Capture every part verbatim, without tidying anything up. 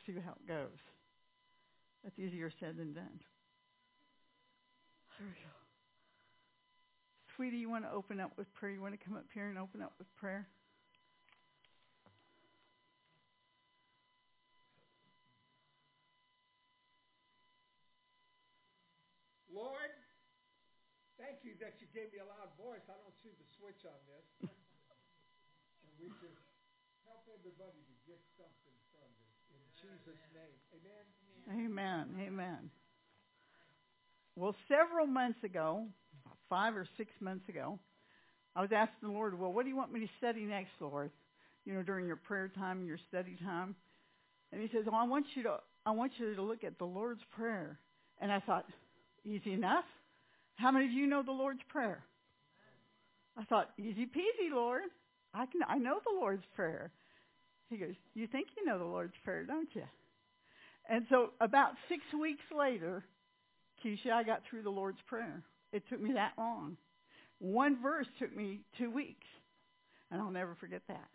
see how it goes. That's easier said than done. There we go. Sweetie, you want to open up with prayer? You want to come up here and open up with prayer? Lord, thank you that you gave me a loud voice. I don't see the switch on this. And we just help everybody to get something from this. In Jesus' name. Amen. Amen. Amen. Well, several months ago, five or six months ago, I was asking the Lord, well, what do you want me to study next, Lord? You know, during your prayer time and your study time. And he says, oh, I want you to I want you to look at the Lord's Prayer. And I thought, easy enough. How many of you know the Lord's Prayer? I thought, easy peasy, Lord. I can I know the Lord's Prayer. He goes, you think you know the Lord's Prayer, don't you? And so about six weeks later, Keisha, I got through the Lord's Prayer. It took me that long. One verse took me two weeks, and I'll never forget that.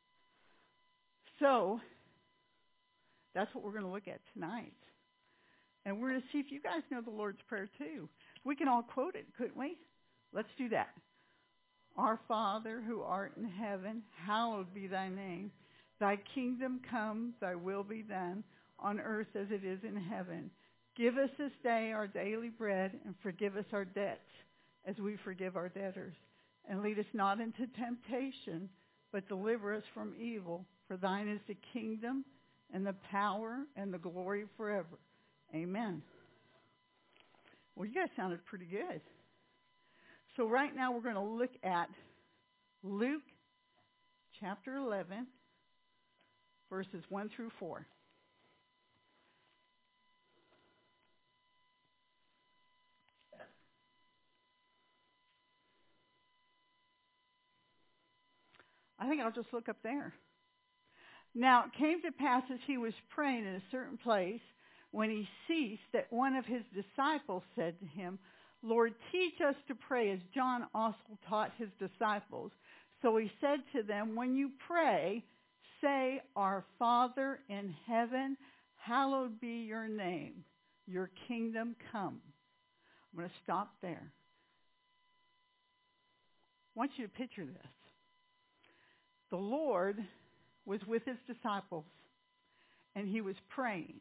So that's what we're going to look at tonight. And we're going to see if you guys know the Lord's Prayer too. We can all quote it, couldn't we? Let's do that. Our Father, who art in heaven, hallowed be thy name. Thy kingdom come, thy will be done, on earth as it is in heaven. Give us this day our daily bread, and forgive us our debts, as we forgive our debtors. And lead us not into temptation, but deliver us from evil. For thine is the kingdom, and the power, and the glory forever. Amen. Well, you guys sounded pretty good. So right now we're going to look at Luke chapter eleven, verses one through four. I think I'll just look up there. Now it came to pass as he was praying in a certain place, when he ceased, that one of his disciples said to him, Lord, teach us to pray as John also taught his disciples. So he said to them, when you pray, say, Our Father in heaven, hallowed be your name. Your kingdom come. I'm going to stop there. I want you to picture this. The Lord was with his disciples, and he was praying.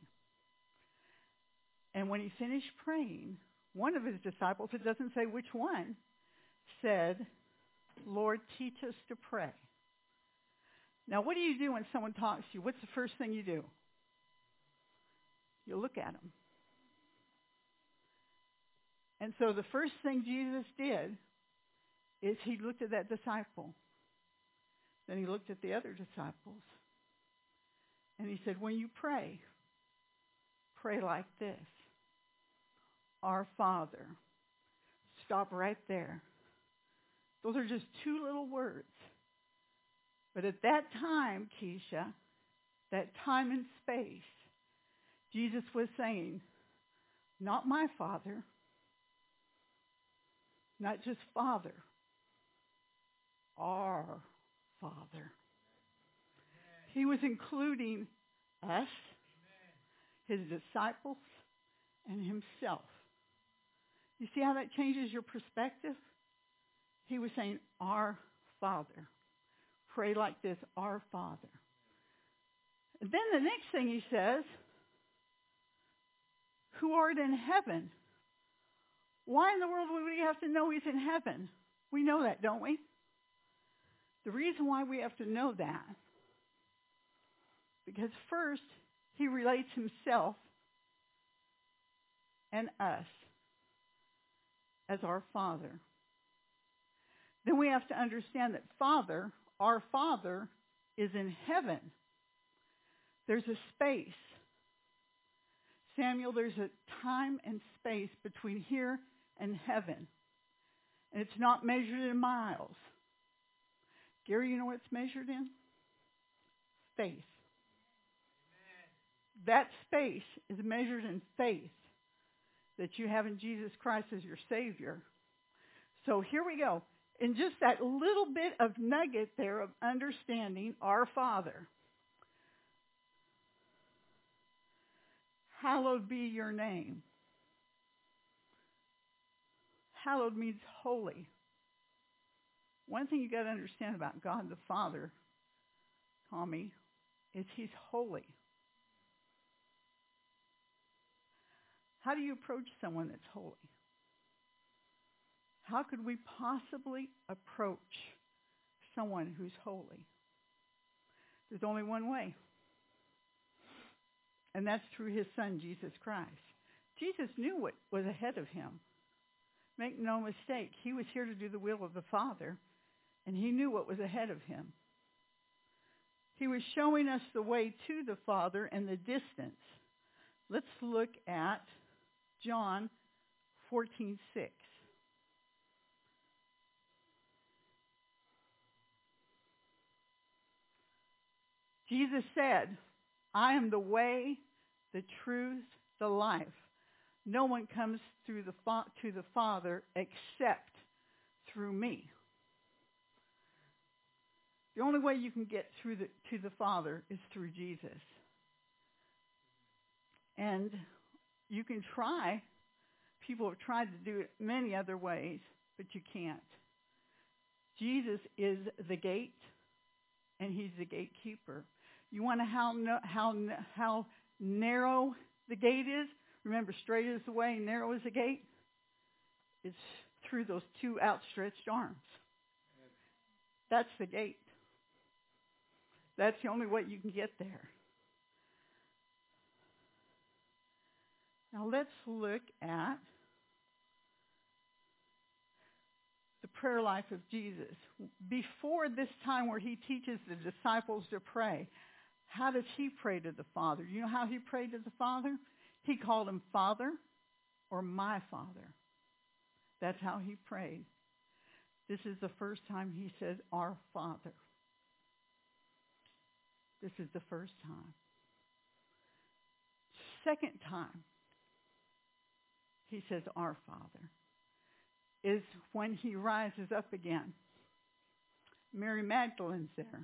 And when he finished praying, one of his disciples, it doesn't say which one, said, Lord, teach us to pray. Now, what do you do when someone talks to you? What's the first thing you do? You look at them. And so the first thing Jesus did is he looked at that disciple. Then he looked at the other disciples. And he said, when you pray, pray like this. Our Father. Stop right there. Those are just two little words. But at that time, Keisha, that time and space, Jesus was saying, not my Father, not just Father, our Father. He was including us, his disciples, and himself. You see how that changes your perspective? He was saying, our Father. Pray like this, our Father. And then the next thing he says, who art in heaven. Why in the world would we have to know he's in heaven? We know that, don't we? The reason why we have to know that, because first, he relates himself and us as our Father. Then we have to understand that Father, our Father, is in heaven. There's a space. Samuel, there's a time and space between here and heaven. And it's not measured in miles. Gary, you know what it's measured in? Faith. Amen. That space is measured in faith that you have in Jesus Christ as your Savior. So here we go. In just that little bit of nugget there of understanding our Father. hallowed be your name. Hallowed means holy. One thing you got to understand about God the Father, Tommy, is he's holy. How do you approach someone that's holy? How could we possibly approach someone who's holy? There's only one way. And that's through his son, Jesus Christ. Jesus knew what was ahead of him. Make no mistake, he was here to do the will of the Father, and he knew what was ahead of him. He was showing us the way to the Father and the distance. Let's look at John fourteen six. Jesus said, I am the way, the truth, the life. No one comes through the fa- to the Father except through me. The only way you can get through the, to the Father is through Jesus. And you can try. People have tried to do it many other ways, but you can't. Jesus is the gate, and he's the gatekeeper. You want to how how how narrow the gate is? Remember, straight is the way, narrow is the gate. It's through those two outstretched arms. That's the gate. That's the only way you can get there. Now let's look at the prayer life of Jesus. Before this time where he teaches the disciples to pray, how does he pray to the Father? You know how he prayed to the Father? He called him Father or my Father. That's how he prayed. This is the first time he says, our Father. This is the first time. Second time he says, our Father, is when he rises up again. Mary Magdalene's there.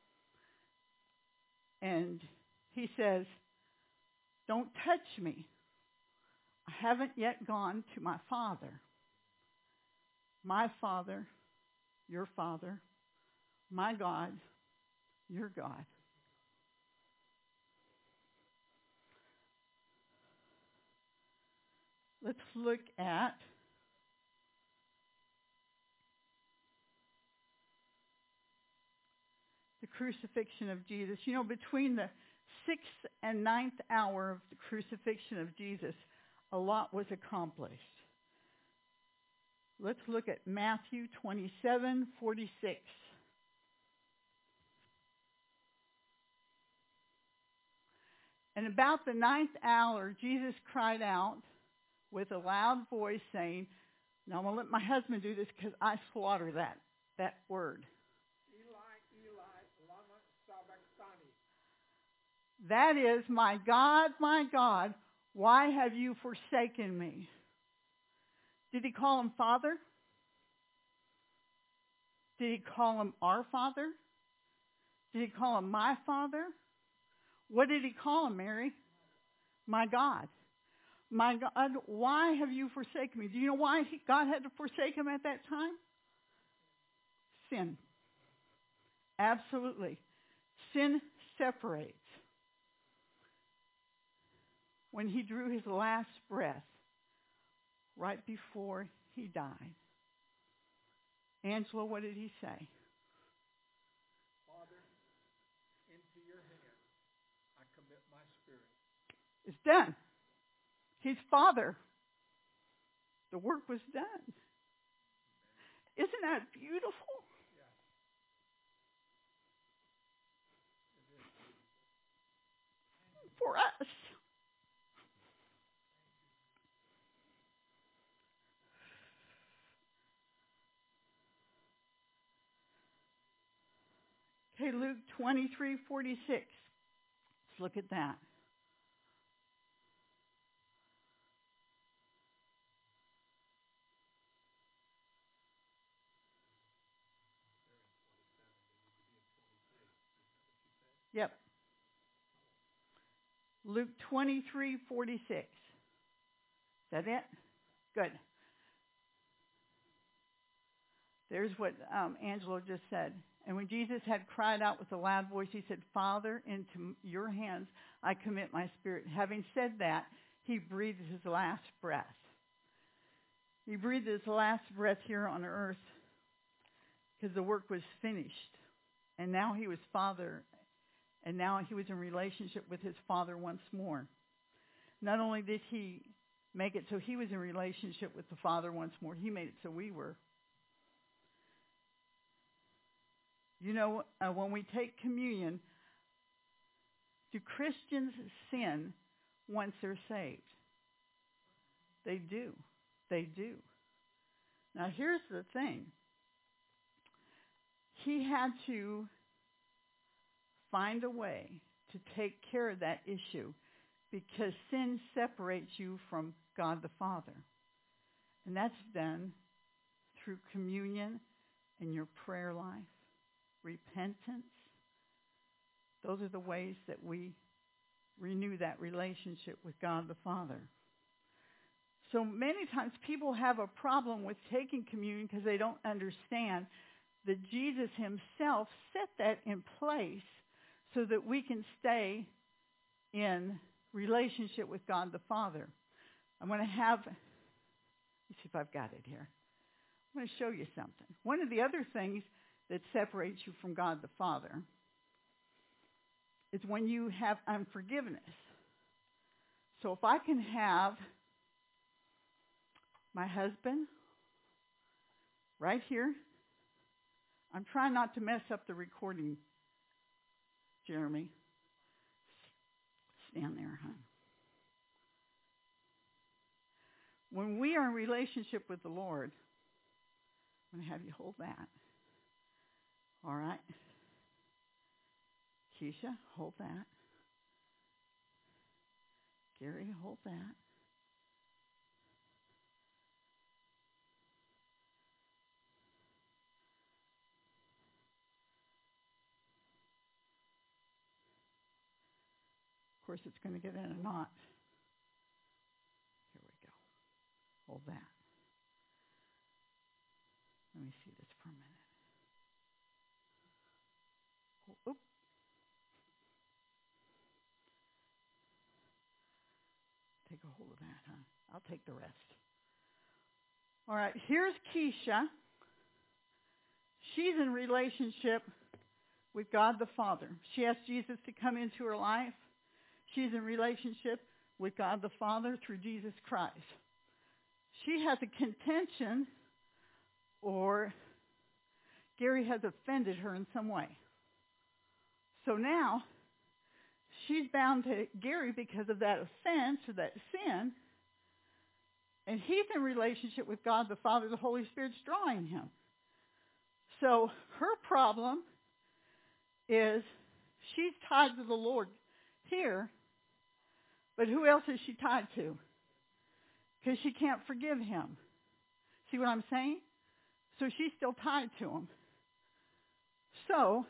And he says, don't touch me. I haven't yet gone to my Father. My Father, your Father, my God, your God. Let's look at the crucifixion of Jesus. You know, between the sixth and ninth hour of the crucifixion of Jesus, a lot was accomplished. Let's look at Matthew twenty-seven forty-six. And about the ninth hour, Jesus cried out with a loud voice saying, now I'm going to let my husband do this because I slaughter that, that word. Eli, Eli, lama sabachthani. That is, my God, my God, why have you forsaken me? Did he call him Father? Did he call him our Father? Did he call him my Father? What did he call him, Mary? My God. My God, why have you forsaken me? Do you know why he, God had to forsake him at that time? Sin. Absolutely. Sin separates. When he drew his last breath, right before he died. Angela, what did he say? Father, into your hands I commit my spirit. It's done. He's Father. The work was done. Isn't that beautiful? Yes. It is beautiful. For us. Okay, Luke twenty-three forty-six. Let's look at that. Yep. Luke twenty-three forty-six. Is that it? Good. There's what um, Angelo just said. And when Jesus had cried out with a loud voice, he said, Father, into your hands I commit my spirit. Having said that, he breathed his last breath. He breathed his last breath here on earth because the work was finished. And now he was Father, and now he was in relationship with his Father once more. Not only did he make it so he was in relationship with the Father once more, he made it so we were. You know, uh, when we take communion, do Christians sin once they're saved? They do. They do. Now, here's the thing. He had to find a way to take care of that issue because sin separates you from God the Father. And that's done through communion and your prayer life, repentance. Those are the ways that we renew that relationship with God the Father. So many times people have a problem with taking communion because they don't understand that Jesus himself set that in place so that we can stay in relationship with God the Father. I'm going to have, let me see if I've got it here. I'm going to show you something. One of the other things that separates you from God the Father is when you have unforgiveness. So if I can have my husband right here. I'm trying not to mess up the recording, Jeremy. Stand there, hon. When we are in relationship with the Lord, I'm going to have you hold that. All right. Keisha, hold that. Gary, hold that. Of course, it's going to get in a knot. Here we go. Hold that. Let me see this for a minute. Oh, oop. Take a hold of that, huh? I'll take the rest. All right, here's Keisha. She's in relationship with God the Father. She asked Jesus to come into her life. She's in relationship with God the Father through Jesus Christ. She has a contention, or Gary has offended her in some way. So now she's bound to Gary because of that offense or that sin, and he's in relationship with God the Father. The Holy Spirit's drawing him. So her problem is she's tied to the Lord here, but who else is she tied to? Because she can't forgive him. See what I'm saying? So she's still tied to him. So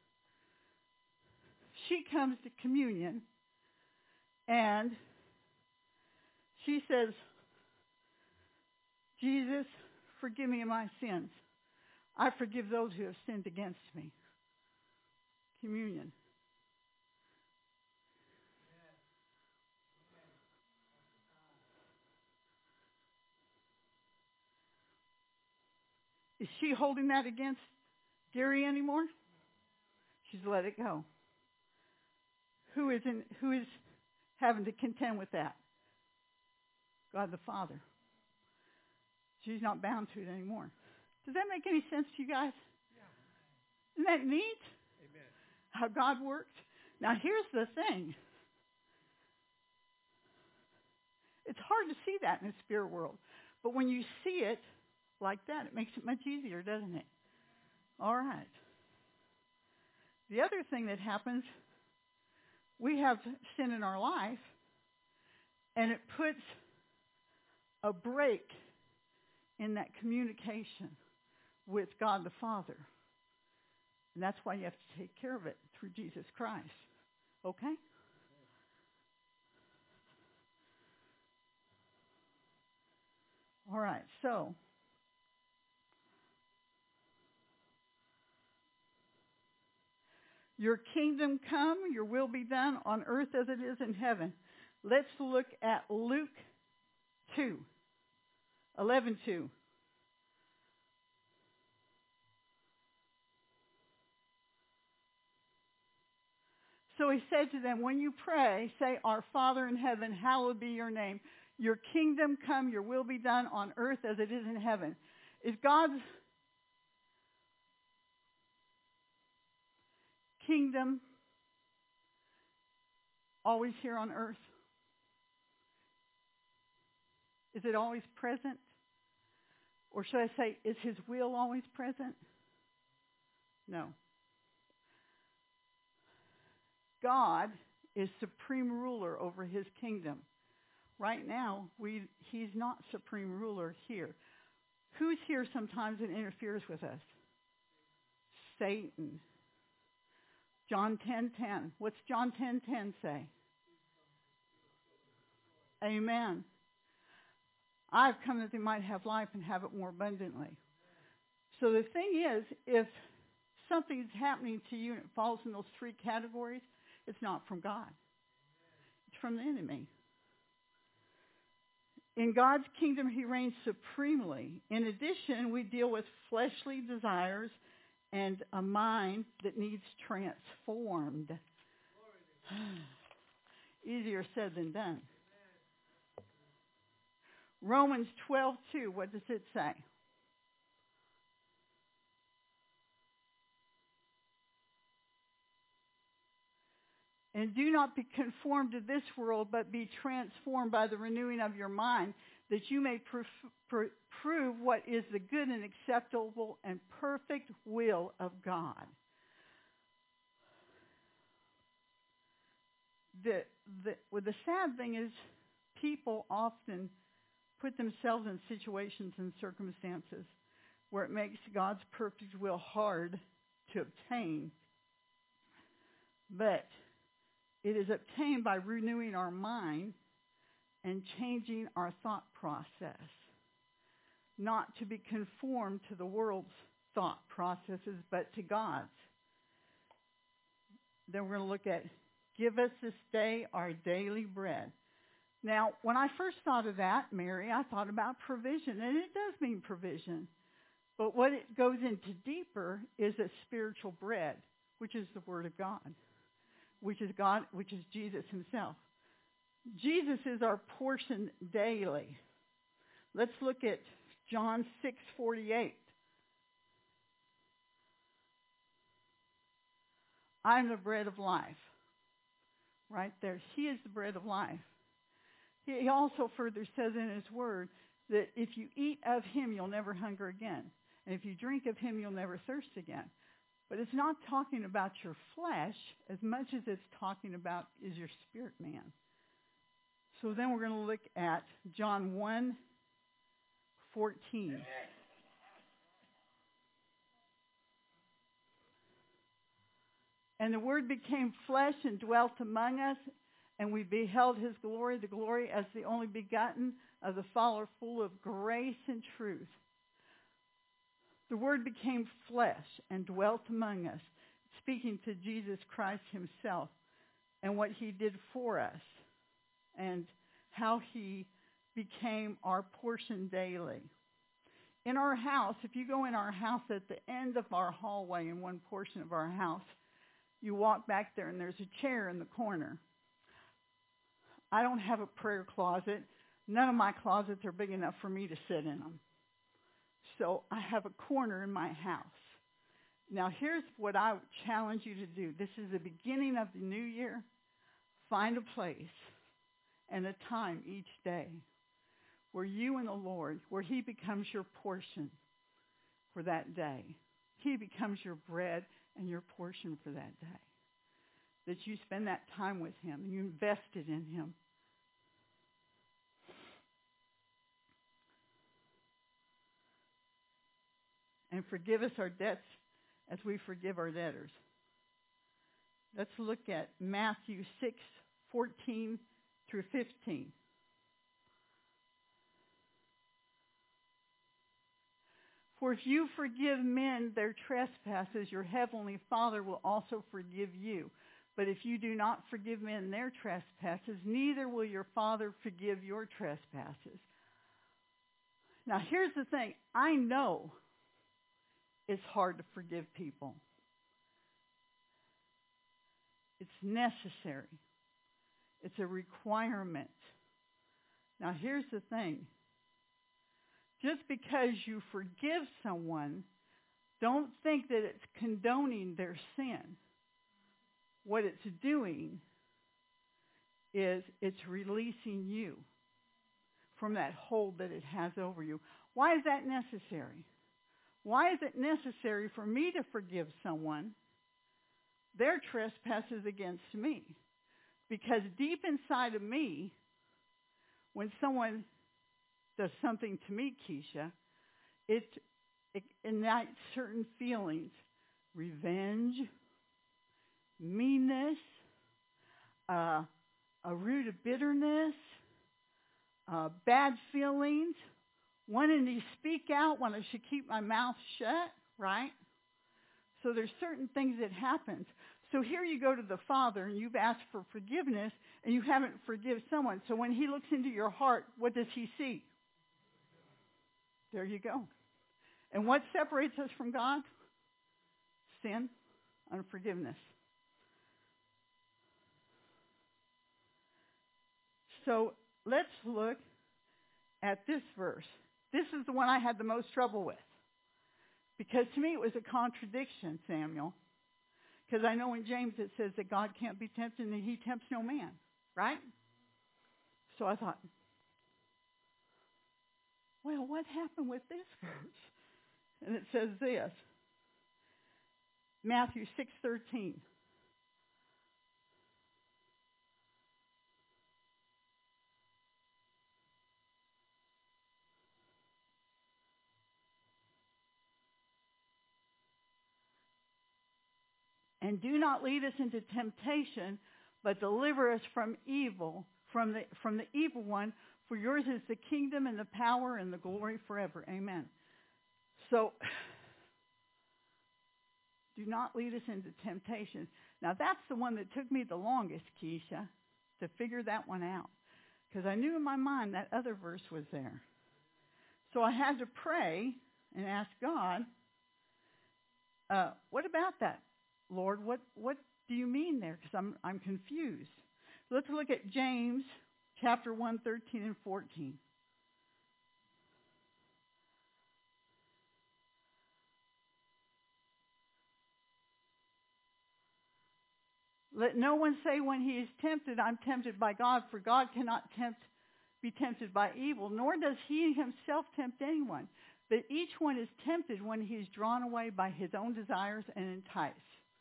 she comes to communion, and she says, Jesus, forgive me of my sins. I forgive those who have sinned against me. Communion. Is she holding that against Gary anymore? She's let it go. Who is in, who is having to contend with that? God the Father. She's not bound to it anymore. Does that make any sense to you guys? Yeah. Isn't that neat? Amen. How God works? Now here's the thing. It's hard to see that in the spirit world. But when you see it like that, it makes it much easier, doesn't it? All right. The other thing that happens, we have sin in our life, and it puts a break in that communication with God the Father. And that's why you have to take care of it through Jesus Christ. Okay? right, so your kingdom come, your will be done on earth as it is in heaven. Let's look at Luke two, eleven two. So he said to them, when you pray, say, Our Father in heaven, hallowed be your name. Your kingdom come, your will be done on earth as it is in heaven. Is God's kingdom always here on earth? Is it always present? Or should I say, is his will always present? No. God is supreme ruler over his kingdom. Right now, we, he's not supreme ruler here. Who's here sometimes and interferes with us? Satan. John ten ten. What's John ten ten say? Amen. I've come that they might have life and have it more abundantly. So the thing is, if something's happening to you and it falls in those three categories, it's not from God. It's from the enemy. In God's kingdom, he reigns supremely. In addition, we deal with fleshly desires and a mind that needs transformed. Easier said than done. Romans twelve two, what does it say? And do not be conformed to this world, but be transformed by the renewing of your mind, that you may pr- pr- prove what is the good and acceptable and perfect will of God. The, the, well, the sad thing is people often put themselves in situations and circumstances where it makes God's perfect will hard to obtain. But it is obtained by renewing our mind and changing our thought process, not to be conformed to the world's thought processes, but to God's. Then we're going to look at, give us this day our daily bread. Now, when I first thought of that, Mary, I thought about provision, and it does mean provision. But what it goes into deeper is a spiritual bread, which is the Word of God, which is God, which is Jesus himself. Jesus is our portion daily. Let's look at John six forty-eight. I'm the bread of life. Right there. He is the bread of life. He also further says in his word that if you eat of him, you'll never hunger again. And if you drink of him, you'll never thirst again. But it's not talking about your flesh as much as it's talking about is your spirit man. So then we're going to look at John one fourteen. And the Word became flesh and dwelt among us, and we beheld his glory, the glory as the only begotten of the Father, full of grace and truth. The Word became flesh and dwelt among us, speaking to Jesus Christ himself and what he did for us and how he became our portion daily. In our house, if you go in our house at the end of our hallway in one portion of our house, you walk back there and there's a chair in the corner. I don't have a prayer closet. None of my closets are big enough for me to sit in them. So I have a corner in my house. Now here's what I would challenge you to do. This is the beginning of the new year. Find a place and a time each day where you and the Lord, where he becomes your portion for that day. He becomes your bread and your portion for that day. That you spend that time with him and you invest it in him. And forgive us our debts as we forgive our debtors. Let's look at Matthew six fourteen through fifteen. For if you forgive men their trespasses, your heavenly Father will also forgive you. But if you do not forgive men their trespasses, neither will your Father forgive your trespasses. Now here's the thing. I know it's hard to forgive people. It's necessary. It's a requirement. Now here's the thing. Just because you forgive someone, don't think that it's condoning their sin. What it's doing is it's releasing you from that hold that it has over you. Why is that necessary? Why is it necessary for me to forgive someone their trespasses against me? Because deep inside of me, when someone does something to me, Keisha, it, it ignites certain feelings. Revenge, meanness, uh, a root of bitterness, uh, bad feelings, wanting to speak out when I should keep my mouth shut, right? So there's certain things that happen. So here you go to the Father and you've asked for forgiveness and you haven't forgiven someone. So when he looks into your heart, what does he see? There you go. And what separates us from God? Sin, unforgiveness. So let's look at this verse. This is the one I had the most trouble with. Because to me it was a contradiction, Samuel. Because I know in James it says that God can't be tempted and he tempts no man. Right? So I thought, well, what happened with this verse? And it says this. Matthew six thirteen. And do not lead us into temptation, but deliver us from evil, from the from the evil one. For yours is the kingdom and the power and the glory forever. Amen. So, do not lead us into temptation. Now, that's the one that took me the longest, Keisha, to figure that one out. Because I knew in my mind that other verse was there. So I had to pray and ask God, uh, what about that, Lord? What what do you mean there? Because I'm I'm confused. Let's look at James chapter one, thirteen and fourteen. Let no one say when he is tempted, I'm tempted by God, for God cannot tempt, be tempted by evil, nor does he himself tempt anyone. But each one is tempted when he is drawn away by his own desires and enticed.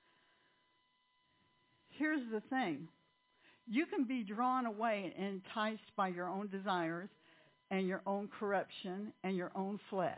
Here's the thing. You can be drawn away and enticed by your own desires and your own corruption and your own flesh.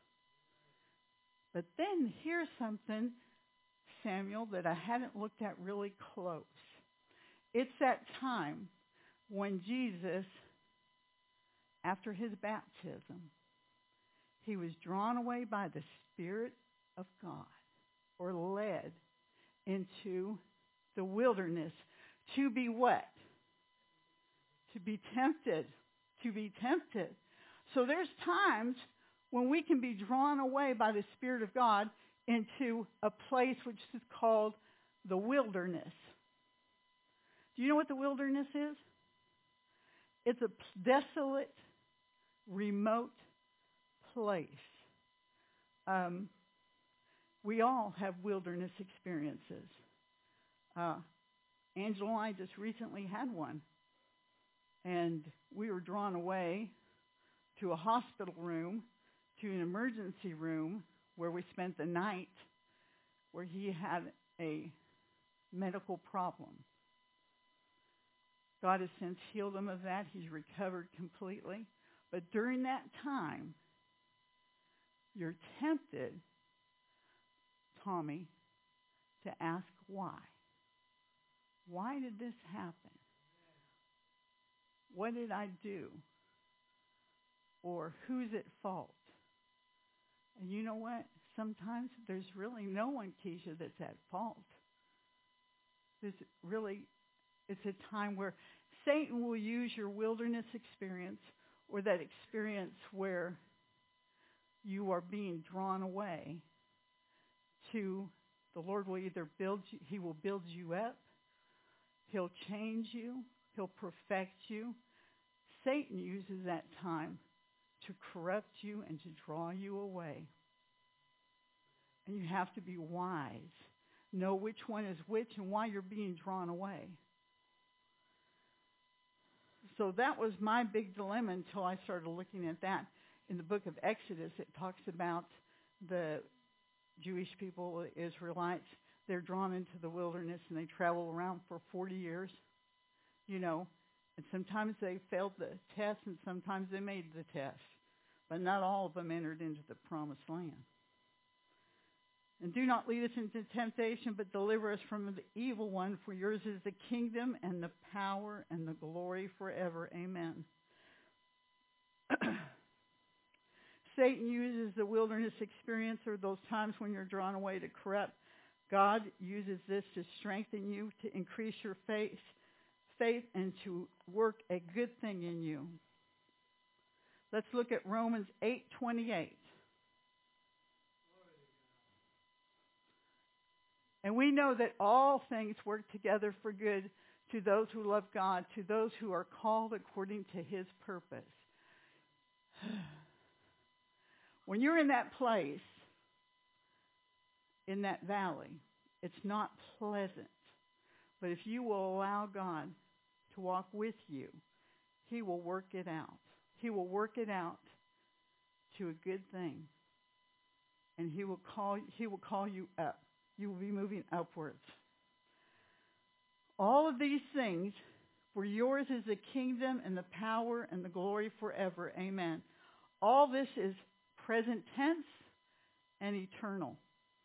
But then here's something, Samuel, that I hadn't looked at really close. It's that time when Jesus, after his baptism, he was drawn away by the Spirit of God, or led into the wilderness to be what? To be tempted. To be tempted. So there's times when we can be drawn away by the Spirit of God into a place which is called the wilderness. Do you know what the wilderness is? It's a desolate, remote place. Um, we all have wilderness experiences. Uh, Angela and I just recently had one. And we were drawn away to a hospital room, to an emergency room, where we spent the night, where he had a medical problem. God has since healed him of that. He's recovered completely. But during that time, you're tempted, Tommy, to ask why. Why did this happen? What did I do? Or who's at fault? And you know what? Sometimes there's really no one, Keisha, that's at fault. There's really, it's a time where Satan will use your wilderness experience or that experience where you are being drawn away to, the Lord will either build you, he will build you up, he'll change you, he'll perfect you. Satan uses that time to corrupt you and to draw you away. And you have to be wise. Know which one is which and why you're being drawn away. So that was my big dilemma until I started looking at that. In the book of Exodus, it talks about the Jewish people, the Israelites. They're drawn into the wilderness and they travel around for forty years, you know. And sometimes they failed the test and sometimes they made the test. But not all of them entered into the promised land. And do not lead us into temptation, but deliver us from the evil one. For yours is the kingdom and the power and the glory forever. Amen. Satan uses the wilderness experience or those times when you're drawn away to corrupt. God uses this to strengthen you, to increase your faith, faith and to work a good thing in you. Let's look at Romans eight twenty-eight. And we know that all things work together for good to those who love God, to those who are called according to his purpose. When you're in that place, in that valley, it's not pleasant. But if you will allow God to walk with you, he will work it out. He will work it out to a good thing. And he will call, he will call you up. You will be moving upwards. All of these things, for yours is the kingdom and the power and the glory forever. Amen. All this is present tense and eternal.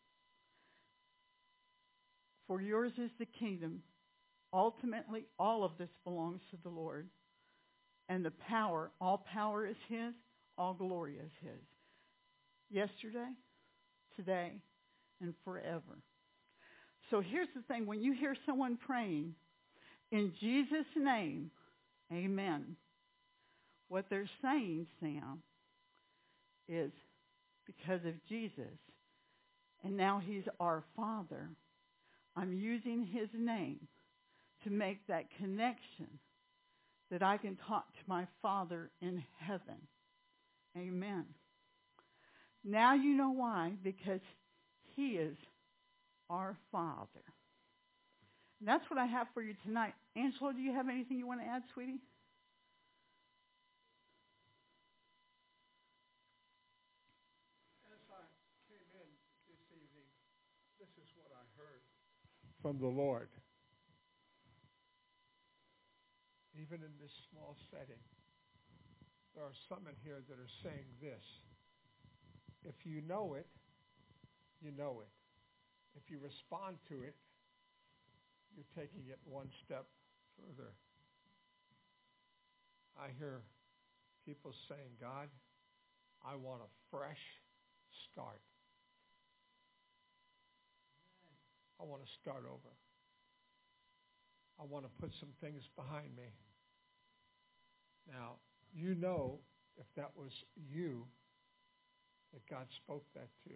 For yours is the kingdom. Ultimately, all of this belongs to the Lord. And the power, all power is his, all glory is his. Yesterday, today, and forever. So here's the thing. When you hear someone praying, in Jesus' name, amen, what they're saying, Sam, is because of Jesus, and now he's our Father, I'm using his name to make that connection that I can talk to my Father in heaven. Amen. Now you know why, because he is our Father. And that's what I have for you tonight. Angelo, do you have anything you want to add, sweetie? As I came in this evening, this is what I heard from the Lord. Even in this small setting, there are some in here that are saying this. If you know it, you know it. If you respond to it, you're taking it one step further. I hear people saying, God, I want a fresh start. I want to start over. I want to put some things behind me. Now, you know if that was you that God spoke that to.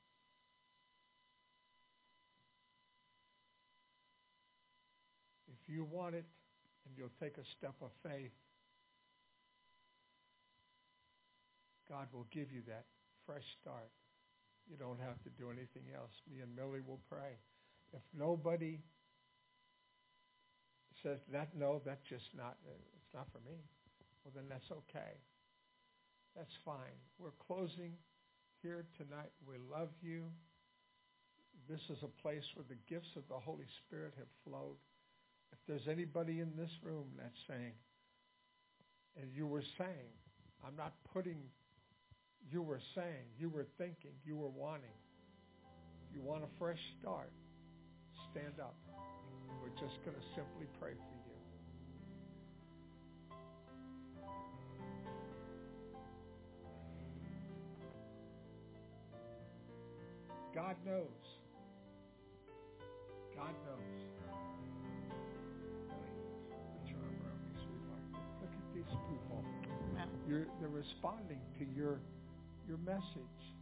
If you want it and you'll take a step of faith, God will give you that fresh start. You don't have to do anything else. Me and Millie will pray. If nobody says that, no, that's just not, it's not for me, well, then that's okay. That's fine. We're closing here tonight. We love you. This is a place where the gifts of the Holy Spirit have flowed. If there's anybody in this room that's saying, and you were saying, I'm not putting, you were saying, you were thinking, you were wanting, you want a fresh start, stand up. We're just going to simply pray for you. God knows. God knows. Put your arm around me, sweetheart. Look at these people. Yeah. You're, they're responding to your your message.